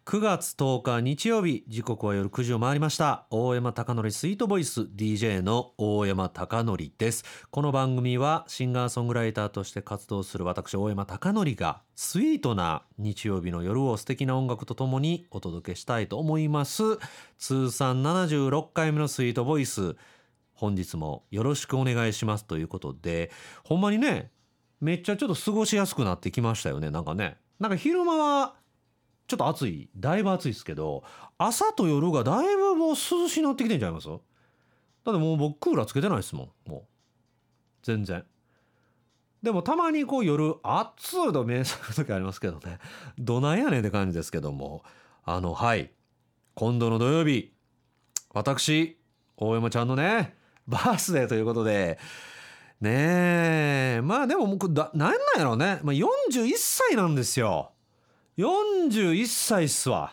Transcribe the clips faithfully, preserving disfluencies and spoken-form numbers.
くがつとおか日曜日、時刻は夜くじを回りました。大山貴則スイートボイス ディージェー の大山貴則です。この番組はシンガーソングライターとして活動する私大山貴則がスイートな日曜日の夜を素敵な音楽とともにお届けしたいと思います。通算ななじゅうろっかいめのスイートボイス、本日もよろしくお願いしますということで、ほんまにね、めっちゃちょっと過ごしやすくなってきましたよね。なんかね、なんか昼間はちょっと暑い、だいぶ暑いですけど、朝と夜がだいぶもう涼しになってきてんじゃないます？だってもう僕クーラーつけてないですもん、もう全然。でもたまにこう夜暑いと目覚める時ありますけどね、どないやねんって感じですけども、あのはい今度の土曜日、私大山ちゃんのねバースデーということでねえ、まあでも僕だなんなんやろうね、まあ、よんじゅういっさいなんですよ。よんじゅういっさいっすわ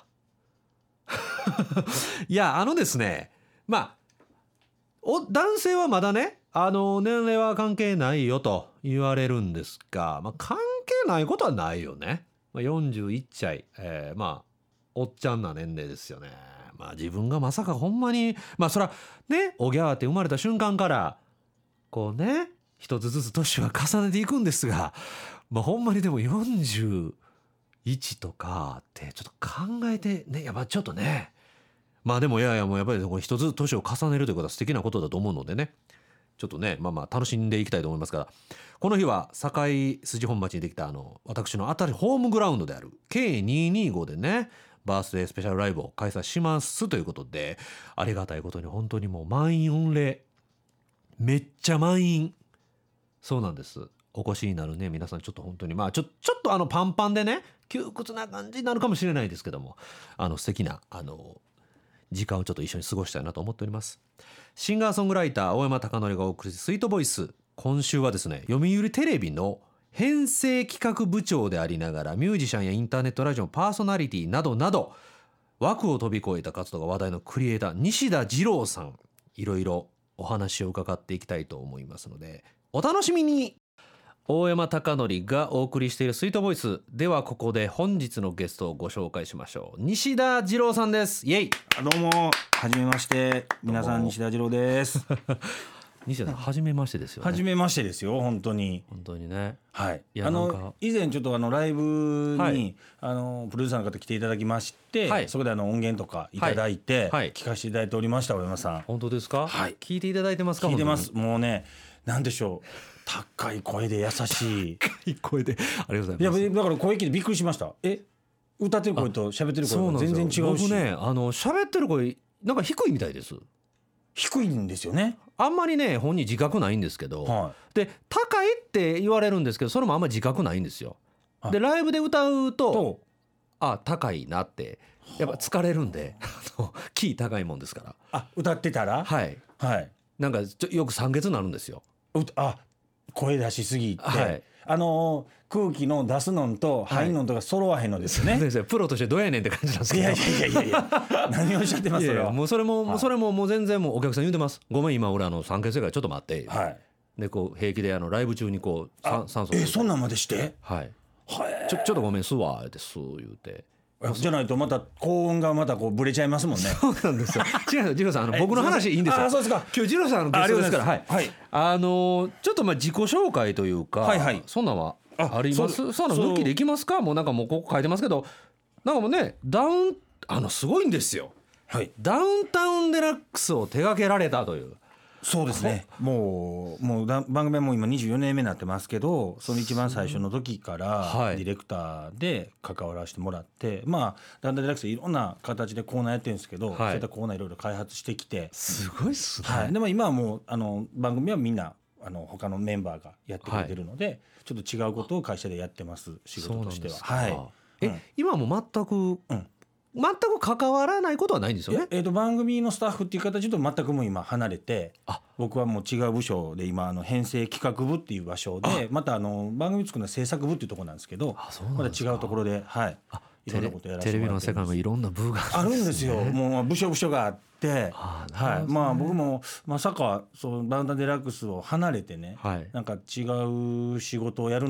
いやあのですね、まあお男性はまだね、あの年齢は関係ないよと言われるんですが、まあ、関係ないことはないよね、まあ、よんじゅういっちゃい、えー、まあおっちゃんな年齢ですよね。まあ自分がまさかほんまに、まあそらね、おぎゃーって生まれた瞬間からこうね一つずつ年は重ねていくんですが、まあほんまにでもよんじゅういちとかってちょっと考えてね、やっぱちょっとね、まあでもいやいやもうやっぱり一つ年を重ねるということは素敵なことだと思うのでね、ちょっとねまあまあ楽しんでいきたいと思いますから、この日は堺筋本町にできたあの私の新しいホームグラウンドである ケーにひゃくにじゅうご でねバースデースペシャルライブを開催しますということで、ありがたいことに本当にもう満員御礼、めっちゃ満員。そうなんです。お越しになるね皆さん、ちょっと本当にまあちょちょっとあのパンパンでね窮屈な感じになるかもしれないですけども、あの素敵なあの時間をちょっと一緒に過ごしたいなと思っております。シンガーソングライター大山貴則がお送りするスイートボイス、今週はですね、読売テレビの編成企画部長でありながらミュージシャンやインターネットラジオのパーソナリティなどなど枠を飛び越えた活動が話題のクリエイター西田次郎さん、いろいろお話を伺っていきたいと思いますのでお楽しみに。大山貴則がお送りしているスイートボイスでは、ここで本日のゲストをご紹介しましょう。西田次郎さんです。イエイ。 どうもはじめまして、皆さん西田次郎です西田さんはじめましてですよね。 はじめましてですよ、本当に本当にね。 はい、 いやあなんかの以前ちょっとあのライブに、はい、あのプロデューサーの方来ていただきまして、はい、そこであの音源とかいただいて、はいはい、聞かせていただいておりました。大山さん本当ですか？はい、聞いていただいてますか？ 聞いてます。もうね、なんでしょう、高い声で優しい高い声でありがとうございます。 いやだから声聞いてびっくりしました。え、歌ってる声と喋ってる声が全然違うし、 僕ね、あの喋ってる声なんか低いみたいです。 低いんですよね。 あんまりね本人自覚ないんですけど、はい、で高いって言われるんですけど、それもあんまり自覚ないんですよ。でライブで歌うとあ高いなってやっぱ疲れるんでキー高いもんですから。 あ、歌ってたらはいはい、なんかちょよく酸欠になるんですよ。 あ、声出しすぎて、 はい、 あのー、空気の出すのんと入んのんとか揃わへんのですよね、はい、 先生プロとしてどうやねんって感じなんですけど、 いやいやいやいや何をおっしゃってます？それはもうそれも、はい、それももう全然もうお客さん言うてます。ごめん今俺あの酸欠だからちょっと待って、はい、でこう平気であのライブ中にこう酸素えそんなんまでして、 はい、ちょちょっとごめんすわってす言うて、 じゃないとまた高音がまたこうブレちゃいますもんね。 そうなんですよ。違う、次郎さん、あの僕の話いいんですよ。 あ、そうですか。 今日次郎さんのゲストですから、はい、 はい、 あのー、ちょっとまあ自己紹介というか、はいはい、そんなんはあります？そんな抜きでいきますか？もうなんかもうここ書いてますけど、なんかもうねダウンあのすごいんですよ。はい、ダウンタウンデラックスを手掛けられたという。 そうですね。もうもう番組はもう今にじゅうよねんめになってますけど、その一番最初の時からディレクターで関わらせてもらって、はい、まあダウンタウンデラックスいろんな形でコーナーやってるんですけど、はい、そういったコーナーいろいろ開発してきて、 すごいっすね。 はい、でも今はもうあの番組はみんなあの他のメンバーがやってくれてるので、はい、ちょっと違うことを会社でやってます。仕事としては。はい。 え、うん、今も全く、うん全く関わらないことはないんですよね。 えー、と番組のスタッフっていう形で全くもう今離れて、あ僕はもう違う部署で今あの編成企画部っていう場所で、またあの番組作るのは制作部っていうところなんですけど、あそうなんですか。また違うところで、はい、いろんなことやらせてもらってます。テレビの世界もいろんな部があるんですね。あるんですよ。もう部署部署があって、あ、はい、まあ僕もまさかそのダウンタウンデラックスを離れてね、はい、なんか違う仕事をやるの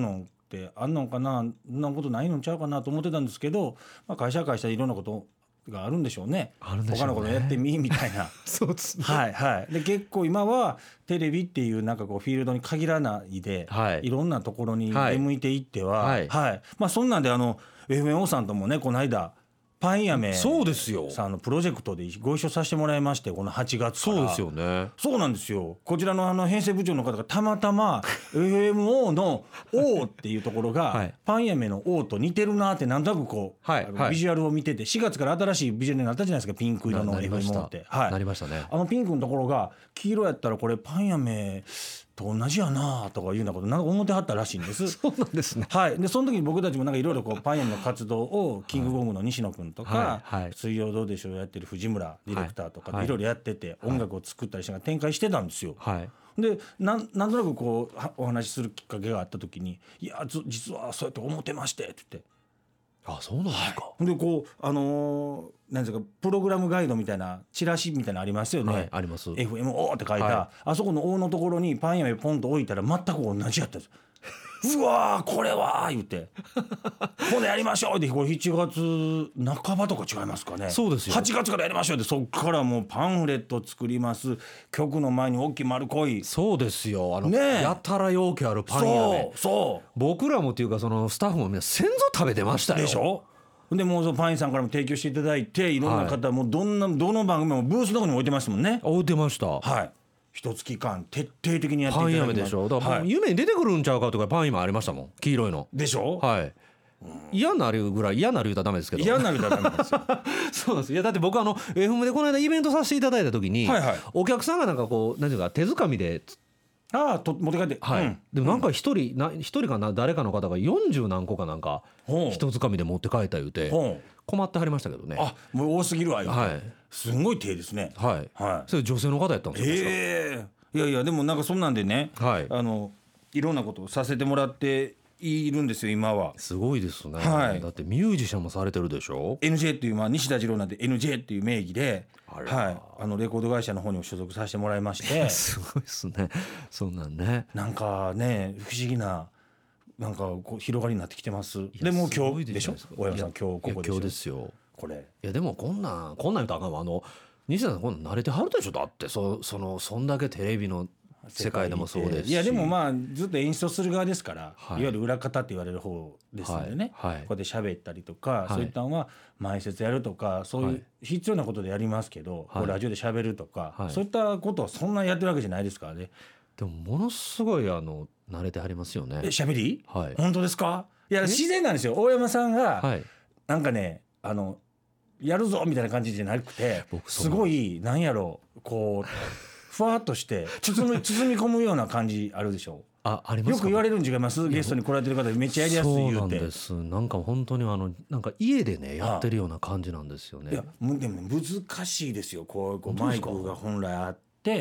ってあんのかな、そんなことないのちゃうかなと思ってたんですけど、まあ、会社は会社でいろんなことがあるんでしょうね。 あるんでしょうね。 他のことやってみみたいなそうですね。 はいはい。で結構今はテレビっていうなんかこうフィールドに限らないで、 はい、 いろんなところにはい出向いていっては、 はいはい、まあそんなんであの エフエムオー さんともねこの間パン屋めそうですよさんのプロジェクトでご一緒させてもらいまして、このはちがつから。 そうですよね。 そうなんですよ。こちらのあの編成部長の方がたまたま エフエムオー の O っていうところが、はい、パン屋めの O と似てるなってなんとなくこう、はい、あのビジュアルを見てて、しがつから新しいビジュアルになったじゃないですか、ピンク色の エフエムオー って。 はい、なりましたね。 あのピンクのところが黄色やったらこれパン屋めと同じやなとかいうようなことなんか思ってはったらしいんです。 そうなんですね。 はい。でその時に僕たちもなんかいろいろこうパン屋の活動をキングコングの西野君とか、はいはい、水曜どうでしょうやってる藤村ディレクターとかいろいろやってて、音楽を作ったりしながら展開してたんですよ。はい。で な, なんとなくこうお話しするきっかけがあった時に「いや実はそうやって思ってまして」って言って。 あ、そうなんですか。 はい、でこうあのー、なんですかプログラムガイドみたいなチラシみたいなのありますよね、 はい、あります。 エフエムオー って書いた、はい、あそこの O のところにパン屋めポンと置いたら全く同じやったんですうわーこれはー言ってこれやりましょうってこれしちがつなかばとか違いますかね。 そうですよ。 はちがつからやりましょうって、そっからもうパンフレット作ります、局の前に大きい丸濃い。 そうですよ。あの、ね、やたら容器あるパン屋ね。 そうそう僕らもっていうかそのスタッフもみんな先祖食べてましたよ。 でしょ。でもうそのパン屋さんからも提供していただいて、いろんな方、はい、もうどんなどの番組もブースのとこに置いてましたもんね。 置いてました。 はい。一月間徹底的にやっていただきます。 パン屋めでしょ。だからもう夢に出てくるんちゃうかとかパン今ありましたもん、黄色いの。 でしょ。 はい。うん、嫌なるぐらい嫌なる言うたらダメですけど。 嫌なる言うたらダメですよ。 そうなんです。いやだって僕あの エフエム でこの間イベントさせていただいた時に、はいはい、お客さんがなんかこう何ていうか手づかみで。 ああと持って帰って、 はい、うん、でもなんか一人な一人かな誰かの方がよんじゅう何個かなんか一つかみで持って帰った言うて困ってはりましたけどね。 あもう多すぎるわ言うて、はい、すごい手ですね。 はい、はい、それ女性の方やったんですよ。 ええー、いやいやでもなんかそんなんでね、はい、あのいろんなことをさせてもらっているんですよ今は。 すごいですね、はい、だってミュージシャンもされてるでしょ。 エヌジェー っていう、まあ、西田次郎なんで エヌジェー っていう名義で、はい、あのレコード会社の方にも所属させてもらいましてすごいですねそんなんね。 なんかね不思議ななんかこう広がりになってきてます。でも今日でしょ大山さん、今日ここでしょ。 今日ですよこれ。 いやでもこんなんこんなん言うとあかんわ。あの西田さんこんなん慣れてはるでしょ。だってそそのそんだけテレビの世界でもそうですし。 いやでもまあずっと演出する側ですから、はい、いわゆる裏方って言われる方ですのでね、はいはい、こうやって喋ったりとか、はい、そういったのは前説やるとかそういう必要なことでやりますけど、はい、ラジオで喋るとか、はい、そういったことはそんなやってるわけじゃないですからね。 でもものすごいあの慣れてはりますよね。 え喋り、 はい、 本当ですか。いや自然なんですよ。大山さんが、はい、なんかねあのやるぞみたいな感じじゃなくてすごいなんやろうこうふわっとして包み包み込むような感じあるでしょ。 あ、ありますか。 よく言われるん違います。ゲストに来られてる方めっちゃやりやすい言うて。 そうなんです。なんか本当にあのなんか家でねやってるような感じなんですよね。 いやでも、ね、難しいですよ。こう、こうマイクが本来あって、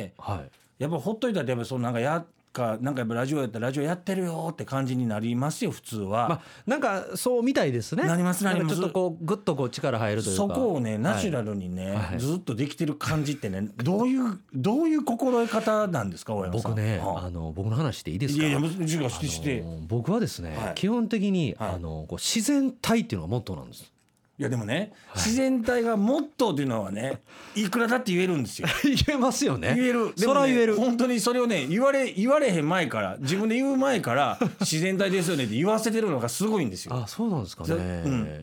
はい、やっぱほっといたらやっぱそのなんかやかなんかやっぱラジオやったらラジオやってるよって感じになりますよ普通は。 まあ、なんかそうみたいですね。 なりますなります。 ちょっとこうグッとこう力入るというかそこをねナチュラルにね、はい、ずっとできてる感じってねどういうどういう心得方なんですか大山さん。 僕ね、 はあ、 あの僕の話していいですか。 いやいや難しいして、 あの僕はですね、はい、基本的に、はい、あのこう自然体っていうのがモットーなんです。 いやでもね、はい、自然体がモットーっていうのはねいくらだって言えるんですよ言えますよね。 言える。でも、ね、 そら言える。 本当にそれをね言われ言われへん前から自分で言う前から自然体ですよねって言わせてるのがすごいんですよ。 あ、そうなんですかね、うん、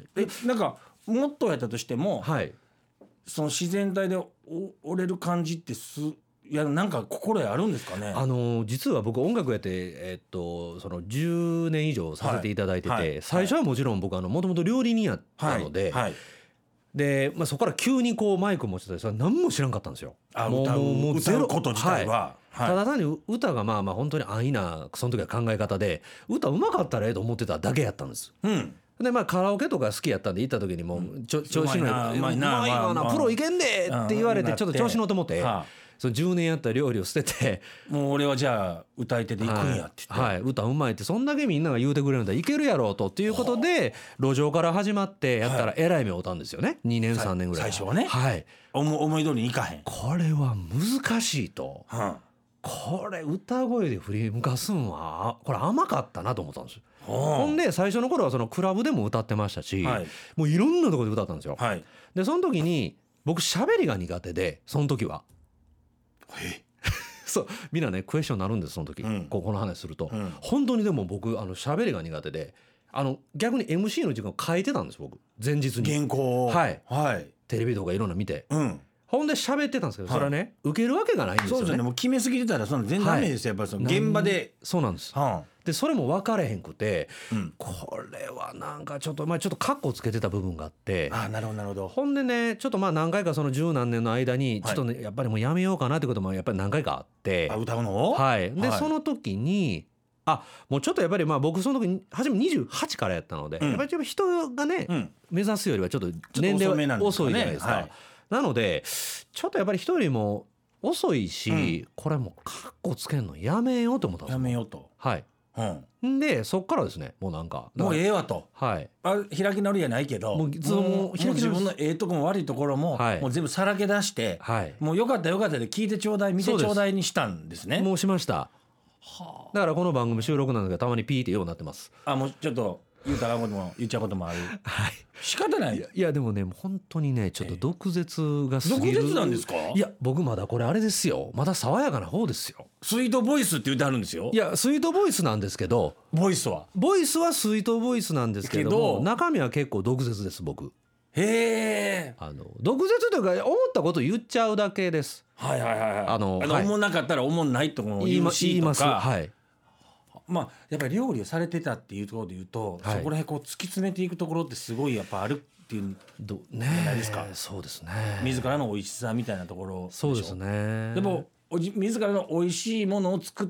えなんかモットーやったとしても、 はい、 その自然体で折れる感じってすいやなんか心得あるんですかね。 あの実は僕音楽やって、えっと、そのじゅうねん以上させていただいてて、はいはい、最初はもちろん僕もともと料理人やったので、はいはい、でまあ、そこから急にこうマイク持ってたりそれ何も知らんかったんですよ。 あもう歌う、もう歌うこと自体は、 はいはい、ただ単に歌がまあまあ本当に安易なその時は考え方で歌うまかったらええと思ってただけやったんです、うん、でまあカラオケとか好きやったんで行った時にもうちょ、うん、調子のいい、うまいな、うまいわな、プロいけんでって言われてちょっと調子乗って思って、はあ、そのじゅうねんやった料理を捨ててもう俺はじゃあ歌い手で行くんやって言って、 はいはい、歌うまいってそんだけみんなが言うてくれるんだいけるやろうとっていうことで路上から始まってやったらえらい目を負ったんですよね。にねんさんねんぐらい最初はね、 はい、 思い通りにいかへん。 これは難しいと、はあ、 これ歌声で振り向かすんはこれ甘かったなと思ったんですよ。ほんで最初の頃はそのクラブでも歌ってましたし、はい、もういろんなところで歌ったんですよ、はい、でその時に僕喋りが苦手でその時はえそうみんなねクエスチョンになるんですその時、うん、ここの話すると、うん、本当にでも僕あの喋りが苦手であの逆に エムシー の時間を変えてたんです僕前日に原稿はい、 はい、 テレビとかいろんな見て、 うんほんで喋ってたんですけど、はい、それはね受けるわけがないんですよね。 そうですよね。もう決めすぎてたらその全然ダメですよ、はい、やっぱりその現場でそうなんです、はあ、でそれも分かれへんくて、うん、これはなんかちょっとまあちょっとカッコつけてた部分があってあなるほどなるほどほんでねちょっとまあ何回かその十何年の間にちょっとね、はい、やっぱりもうやめようかなってこともやっぱり何回かあってあ歌うのはいで、はい、その時にあもうちょっとやっぱりまあ僕その時初めにじゅうはちからやったので、うん、やっぱり人がね、うん、目指すよりはちょっと年齢は遅いじゃないですか。なのでちょっとやっぱり人よりも遅いし、うん、これもうカッコつけんのやめようと思ったんですよ。 やめようとはい、うん、でそっからですねもうなんかもうええわと、 はい、 あ開き直りやないけどもうそのもう自分のええとこも悪いところも、はい、もう全部さらけ出して、はい、もうよかったよかったで聞いてちょうだい見てちょうだいにしたんですね。 もうしました、はあ、だからこの番組収録なんですがたまにピーってようになってます。 あもうちょっと言うたらことも言っちゃうこともある、はい、仕方ない。 いや、いやでもね本当にねちょっと毒舌が過ぎる。 毒舌なんですか。 いや僕まだこれあれですよまだ爽やかな方ですよ。 スイートボイスって言ってあるんですよ。 いやスイートボイスなんですけどボイスはボイスはスイートボイスなんですけども中身は結構毒舌です僕。 へえ。 あの毒舌というか思ったこと言っちゃうだけです。 はいはいはいはい。あの、はい、思んなかったら思んないとも言うしとか言います。はい。まあ、やっぱり料理をされてたっていうところで言うと、はい、そこら辺こう突き詰めていくところってすごいやっぱあるっていうどじゃないですか。 そうですね。 自らの美味しさみたいなところでしょ。 そうですね。 でも自らの美味しいものを作って、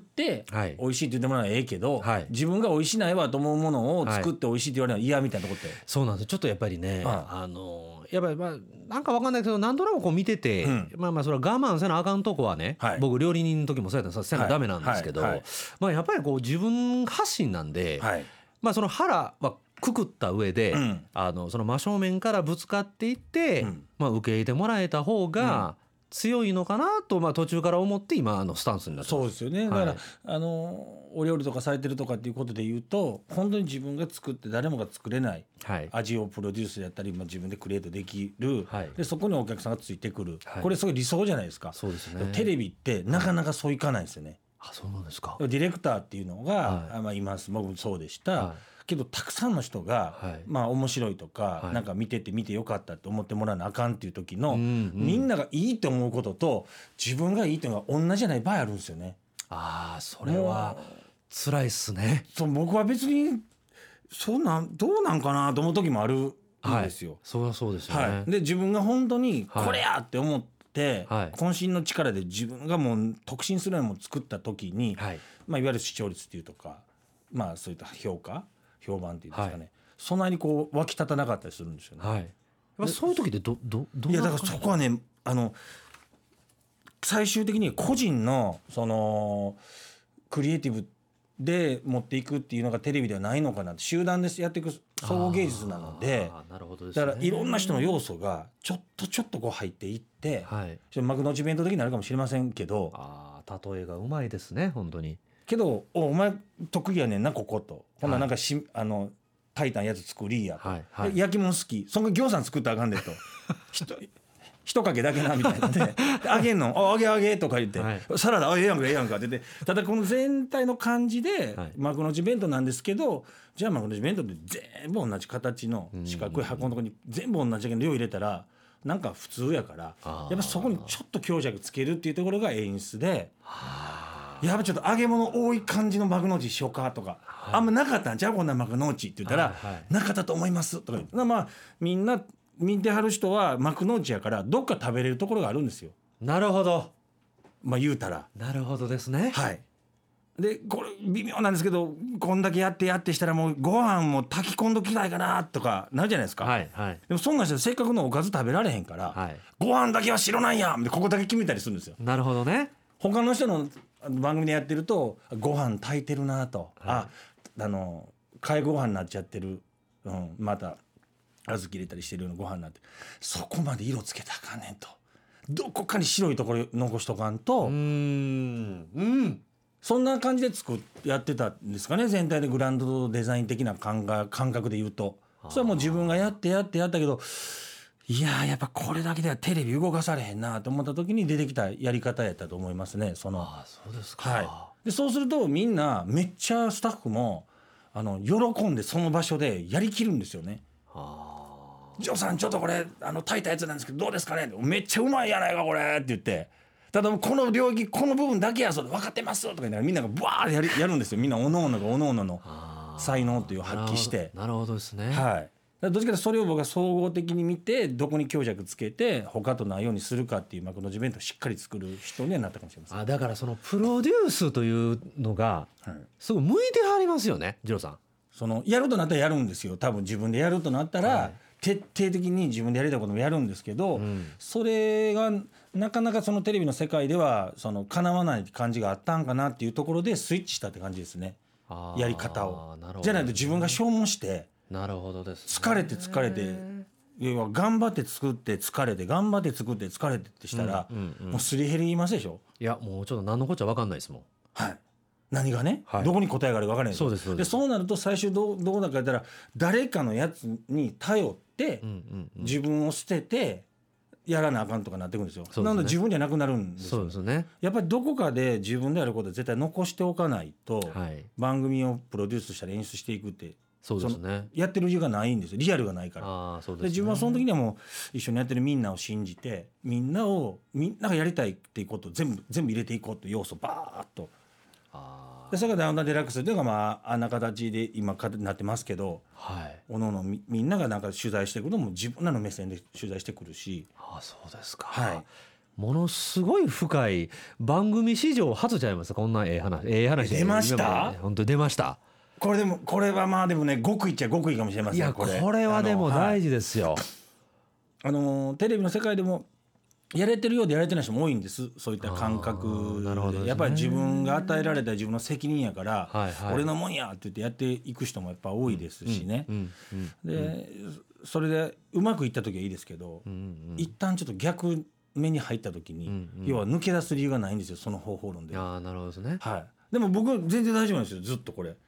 はい、美味しいって言ってもらうのはええけど、はい、自分が美味しないわと思うものを作って美味しいって言われるのは嫌みたいなとこって、はい、 そうなんです。ちょっとやっぱりね、はい、あのやっぱりまあなんかわかんないけどなんとなくこう見てて、うん、まあまあそれは我慢せなあかんとこはね、はい、僕料理人の時もそうやったらせなダメなんですけど、はいはいはい、まあやっぱりこう自分発信なんで、はい、まあその腹はくくった上で、うん、あのその真正面からぶつかっていって、うん、まあ受け入れてもらえた方が、うん強いのかなと、まあ、途中から思って今あのスタンスになってます。 そうですよね、はい、だからあのお料理とかされてるとかっていうことで言うと本当に自分が作って誰もが作れない味をプロデュースやったり、まあ、自分でクリエイトできる、はい、でそこにお客さんがついてくる、はい、これすごい理想じゃないですか。 そうですね。 テレビってなかなかそういかないですよね、 はい、あそうなんですか。 ディレクターっていうのが、はいまあ、います僕もそうでした、はいけどたくさんの人が、はい、まあ面白いとか、はい、なんか見てて見てよかったって思ってもらわなあかんっていう時の、うんうん、みんながいいって思うことと自分がいいっていうのが同じじゃない場合あるんですよね。 ああそれは辛いっすね。 そう僕は別にそんなんどうなんかなと思う時もあるんですよ、はい、 そりゃそうですよね、 はい、で自分が本当にこれやって思って、はい、渾身の力で自分がもう特進するようなものを作った時に、はいまあ、いわゆる視聴率っていうとかまあそういった評価評判っていうんですかね、はい、そんなにこう湧き立たなかったりするんですよね、はい、やっぱそういう時ってどどどいやだからそこはねあの最終的に個人のそのクリエイティブで持っていくっていうのがテレビではないのかなって集団でやっていく総合芸術なので、 なるほどですね、 だからいろんな人の要素がちょっとちょっとこう入っていって、はい、ちょっと幕の内弁当的になるかもしれませんけどあ例えがうまいですね本当に。 けど お, お前得意やねんなここと、ほんならなんかし、はい、あのタイタンやつ作りやと、はいはい、焼き物好きそんな餃子作ったらあかんでと一かけだけなみたいなで揚げんのあ揚げ揚げとか言って、はい、サラダあええやんかええやんかって言ってただこの全体の感じで、はい、幕の内弁当なんですけどじゃあ幕の内弁当って全部同じ形の四角い箱のとこに全部同じだけの量入れたらなんか普通やからやっぱそこにちょっと強弱つけるっていうところが演出でやっぱちょっと揚げ物多い感じの幕の内しようかとか、はい、あんまなかったんじゃあこんな幕の内って言ったら、はいはい、なかったと思いますとか言ってまあみんな見てはる人は幕の内やからどっか食べれるところがあるんですよ。 なるほどまあ言うたらなるほどですね。 はいでこれ微妙なんですけどこんだけやってやってしたらもうご飯も炊き込んどきたいかなとかなるじゃないですか、はいはい、でもそんなんしたらせっかくのおかず食べられへんから、はい、ご飯だけは白なんやここだけ決めたりするんですよ。 なるほどね。 他の人の番組でやってるとご飯炊いてるなと、はい、ああの替えご飯になっちゃってる、うん、また小豆入れたりしてるようなご飯になってそこまで色つけたらあかんねんとどこかに白いところ残しとかんと、 うーんうんそんな感じで作っやってたんですかね、全体でグランドデザイン的な感が感覚で言うと。それはもう自分がやってやってやったけど、いやーやっぱこれだけではテレビ動かされへんなと思った時に出てきたやり方やったと思いますね。そのああそうですか、 はい、でそうするとみんなめっちゃスタッフもあの喜んでその場所でやりきるんですよね。 あジョーさんちょっとこれあの炊いたやつなんですけどどうですかね、めっちゃうまいやないかこれって言って、ただこの領域この部分だけやぞ分かってますとか言いながらみんながブワーってやるやるんですよ。みんなおのおのがおのおのの才能っていう発揮して。 なるほどですね。 はい、どっちかというとそれを僕は総合的に見てどこに強弱つけて他とないようにするかっていう幕の内弁当をしっかり作る人にはなったかもしれません。 あだからそのプロデュースというのがすごい向いてはりますよね、次郎さん。 そのやるとなったらやるんですよ。多分自分でやるとなったら、はい、徹底的に自分でやりたいこともやるんですけど、うん、それがなかなかそのテレビの世界ではその叶わない感じがあったんかなっていうところでスイッチしたって感じですね。やり方を、ね、じゃないと自分が消耗してなるほどです、ね、 疲れて疲れて要は頑張って作って疲れて頑張って作って疲れてってしたら、うんうんうん、もうすり減りますでしょ。 いやもうちょっと何のこっちゃ分かんないですもん。 はい、何がね、はい、どこに答えがあるか分からないです。 そうですそうです。 でそうなると最終どうどうだか言ったら誰かのやつに頼って、うんうんうん、自分を捨ててやらなあかんとかなってくるんですよ。なので自分じゃなくなるんですよ。 そうですね。 やっぱりどこかで自分でやることを絶対残しておかないと、はい、番組をプロデュースしたり演出していくってそうですね、 やってる理由がないんですよ。リアルがないから。 あそうですね、 で自分はその時にはもう一緒にやってるみんなを信じてみんなをみんながやりたいっていうことを全部全部入れていこうという要素をバーッと。あでそれがダウンタウンデラックスというのがまああんな形で今なってますけど、はい、おのおの み, みんながなんか取材していくのも自分らの目線で取材してくるし。 あそうですか、 はい、 ものすごい深い番組史上初ちゃいますか。こんなええ話ええ話出ました。 本当出ました。 これでもこれはまあでもね極意っちゃ極意かもしれません。 いやこ れ, これはでも大事ですよ。 あの、はい、テレビの世界でもやれてるようでやれてない人も多いんです。そういった感覚で、ね、やっぱり自分が与えられた自分の責任やから、はいはい、俺のもんやって言ってやっていく人もやっぱ多いですしね、うんうんうん、でそれでうまくいった時はいいですけど、うんうん、一旦ちょっと逆目に入った時に、うんうん、要は抜け出す理由がないんですよ。その方法論で。 あなるほどですね、 はい、でも僕全然大丈夫なんですよ。ずっとこれ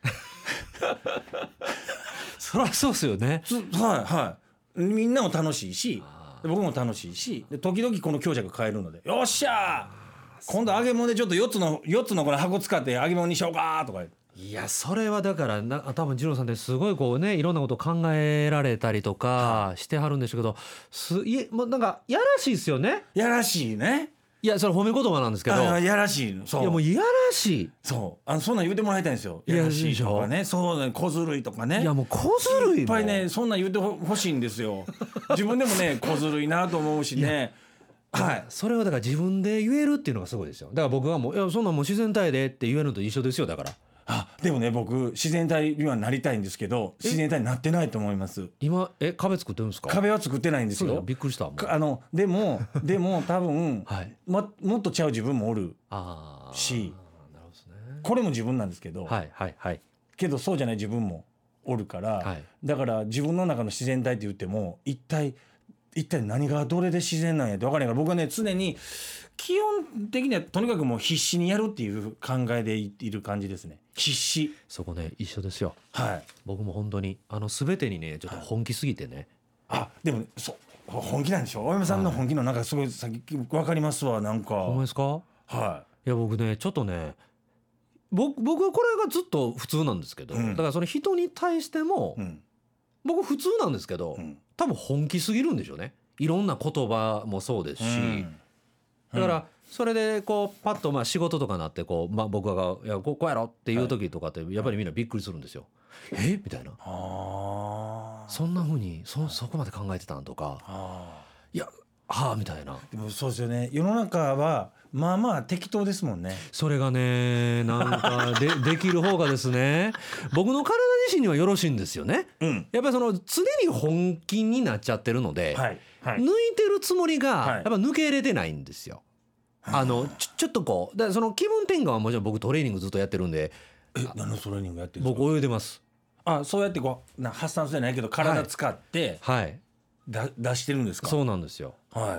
そりゃそうですよね。 はいはいみんなも楽しいし僕も楽しいしで時々この強弱変えるのでよっしゃー今度揚げ物でちょっとよっつのよっつのこの箱使って揚げ物にしようかとか。 いやそれはだからな多分二郎さんってすごいこうねいろんなことを考えられたりとかしてはるんでしょうけど、すいえもうなんかやらしいですよね。 やらしいね。 いやそれ褒め言葉なんですけどやらしいそういやもうやらしいそうあのそんなん言うてもらいたいんですよ。やらしいとかねそうね小ずるいとかね。 いやもう小ずるいもいっぱいねそんなん言うてほしいんですよ自分でもね小ずるいなと思うしねはい、 それはだから自分で言えるっていうのがすごいですよ。だから僕はもういやそんなんもう自然体でって言えるのと一緒ですよ。だからあでもね僕自然体にはなりたいんですけど自然体になってないと思います。 今え壁作ってるんですか。 壁は作ってないんですよ。 びっくりしたもん。 あのでもでも多分、はいも、もっとちゃう自分もおるあしなるほどですね。 これも自分なんですけど、 はいはいはい、 けどそうじゃない自分もおるから、はい、だから自分の中の自然体って言っても一体一体何がどれで自然なんやって分からないから僕はね常に基本的にはとにかくもう必死にやるっていう考えでいる感じですね。必死。 そこね一緒ですよ。 はい僕も本当にあの全てにねちょっと本気すぎてね、 はい、あでもそう本気なんでしょ。大山さんの本気のなんかすごいさっき分かりますわ。なんかほんまですか。 はいいや僕ねちょっとね僕僕はこれがずっと普通なんですけど、うん、だからその人に対しても、うん、僕普通なんですけど、うん、多分本気すぎるんでしょうね。いろんな言葉もそうですし、うん、だからそれでこうパッとまあ仕事とかなってこう、まあ、僕がいやこうやろっていう時とかってやっぱりみんなびっくりするんですよ。えみたいな。あそんな風に そ, そこまで考えてたんとかあいやはあみたいな。 でもそうですよね。世の中はまあまあ適当ですもんね。 それがねなんか で, できる方がですね僕の体自身にはよろしいんですよね、うん、やっぱりその常に本気になっちゃってるので、はいはい、抜いてるつもりがやっぱ抜け入れてないんですよ、はい、あの ち, ちょっとこうだからその気分転換はもちろん僕トレーニングずっとやってるんで。 え何のトレーニングやってるんですか。 僕泳いでます。 あそうやってこうな発散じゃないけど体使って、 はい、はい、 だ出してるんですか。 そうなんですよ。 はい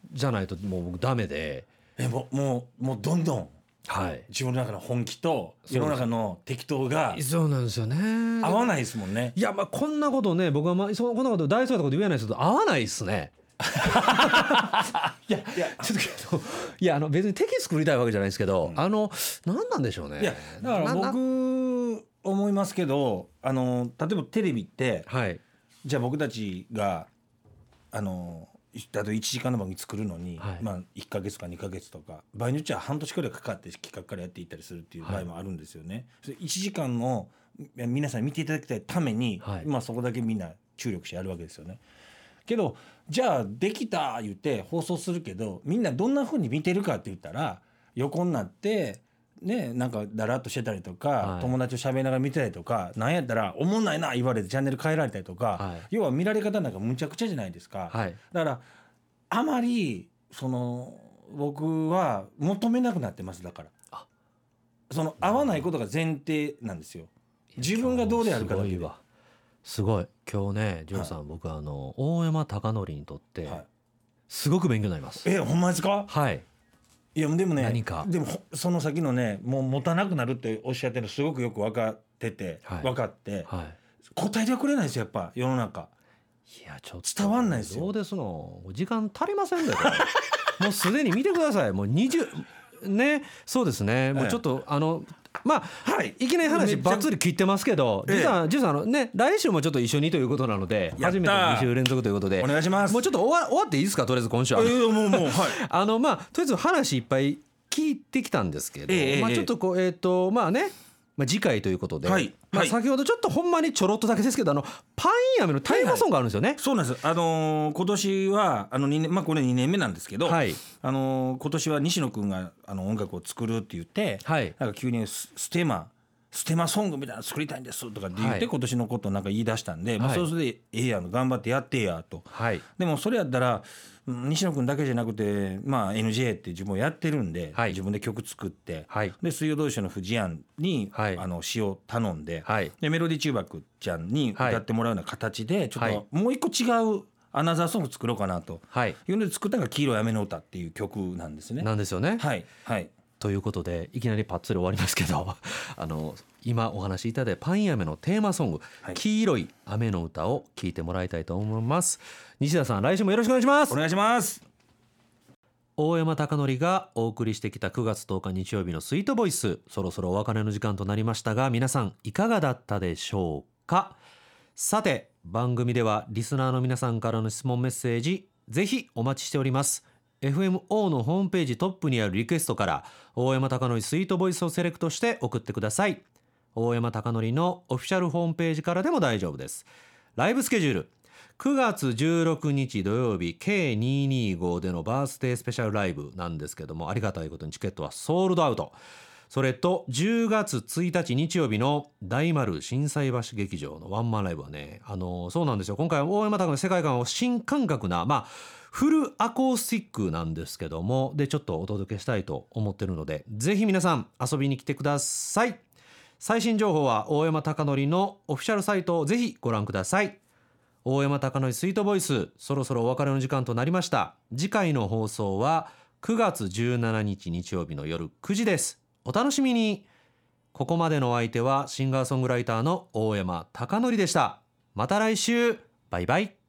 じゃないともう僕ダメで、 えもうもうもうどんどん、 はい、 自分の中の本気と世の中の適当がそうなんですよね。 合わないですもんね。 いやまあこんなことね僕はまあそこんなこと大それたこと言えないですけど合わないですね。いやいやちょっといやあの別に敵作りたいわけじゃないですけど、うん、あの何なんでしょうね。 いやだから僕思いますけど、あの例えばテレビって、はい、じゃあ僕たちがあのあといちじかんの番組作るのに、はい、まあ、いっかげつかにかげつとか場合によっちゃ半年くらいかかって企画からやっていったりするっていう場合もあるんですよね、はい、それいちじかんの皆さんに見ていただきたいために、はい、まあ、そこだけみんな注力してやるわけですよね。けどじゃあできた言って放送するけどみんなどんな風に見てるかって言ったら横になってね、なんかだらっとしてたりとか、はい、友達と喋りながら見てたりとか、なんやったらおもんないな言われてチャンネル変えられたりとか、はい、要は見られ方なんかむちゃくちゃじゃないですか、はい、だからあまりその僕は求めなくなってます。だからあその合わないことが前提なんですよ。自分がどうであるかだけで。 すごい今日ねジョーさん、はい、僕あの大山貴教にとってすごく勉強になります、 はい、えほんまですか。 はい。 いやでもね何かでもその先のねもう持たなくなるっておっしゃってるのすごくよく分かってて、はい、分かって、はい、答えてはくれないですよやっぱ世の中。 いやちょっと伝わんないですよ。 どうですの時間足りませんだよもうすでに見てください。もうにじゅうねそうですね、もうちょっと、ええ、あのまあ、はい、いきなり話バッツリ切ってますけど、実は実はあのね来週もちょっと一緒にということなので初めてに週連続ということでお願いします。 もうちょっと終わ、終わっていいですか。とりあえず今週は、えー、もうもう、はい、 あのまあとりあえず話いっぱい聞いてきたんですけど、えー、まあちょっとこうえっ、ー、とまあねまあ、次回ということで、はいまあ、先ほどちょっとほんまにちょろっとだけですけどあのパイン飴のテーマソングがあるんですよね、はいはい、 そうなんです、あのー、今年はあのにねん、まあ、これにねんめなんですけど、はい、あのー、今年は西野君があの音楽を作るって言って、はい、なんか急にステマステマソングみたいなの作りたいんですとかって言って、はい、今年のことをなんか言い出したんで、はい、まあ、そうするとええやん頑張ってやってやと、はい、でもそれやったら西野君だけじゃなくて、まあ、エヌジェー って自分やってるんで、はい、自分で曲作って、はい、で水曜どうしようの藤庵に、はい、あの詩を頼んで、はい、でメロディー中学ちゃんに歌ってもらうような形で、はい、ちょっともう一個違うアナザーソング作ろうかなと、はい、いうので作ったのが黄色い雨の歌っていう曲なんですね。 なんですよね。 はい、はい、 ということでいきなりパッツリ終わりますけどあの今お話しいただいたパイン飴のテーマソング、はい、黄色い雨の歌を聴いてもらいたいと思います。西田さん来週もよろしくお願いします。 お願いします。 大山貴教がお送りしてきたくがつとおか日曜日のスイートボイス、そろそろお別れの時間となりましたが皆さんいかがだったでしょうか。さて番組ではリスナーの皆さんからの質問メッセージぜひお待ちしております。 エフエムオー のホームページトップにあるリクエストから大山貴教スイートボイスをセレクトして送ってください。大山貴教のオフィシャルホームページからでも大丈夫です。ライブスケジュールくがつじゅうろくにち土曜日 ケーにひゃくにじゅうご でのバースデースペシャルライブなんですけども、ありがたいことにチケットはソールドアウト。それとじゅうがつついたち日曜日の大丸心斎橋劇場のワンマンライブはね、あのそうなんですよ、今回は大山貴教の世界観を新感覚な、まあフルアコースティックなんですけどもでちょっとお届けしたいと思ってるのでぜひ皆さん遊びに来てください。最新情報は大山貴教のオフィシャルサイトをぜひご覧ください。大山貴教スイートボイス、そろそろお別れの時間となりました。次回の放送はくがつじゅうしちにち日曜日の夜くじです。お楽しみに。ここまでのお相手はシンガーソングライターの大山貴教でした。また来週。バイバイ。